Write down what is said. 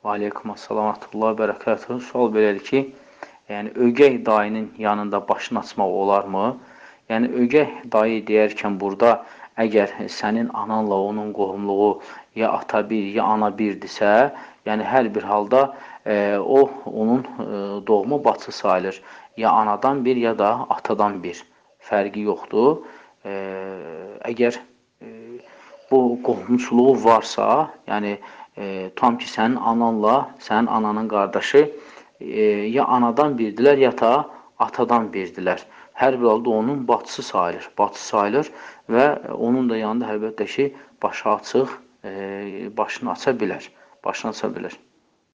Aleykum assalam, bərəkətuhu. Sual belədir ki, yəni ögey dayının yanında başını açmaq olarmı? Yəni ögey dayı deyərkən burada əgər sənin ananla onun qohumluğu ya ata bir, ya ana birdirsə, yəni hər bir halda o onun doğma bacısı sayılır. Ya anadan bir, ya da atadan bir. Fərqi yoxdur. Əgər bu qohumçuluğu varsa, yəni tam ki, sənin ananla, sənin ananın qardaşı ya anadan birdilər, ya da atadan birdilər. Hər bir halda onun bacısı sayılır. Bacısı sayılır və onun da yanında əlbəttə ki, başı açıq, başını aça bilər. Başını aça bilər.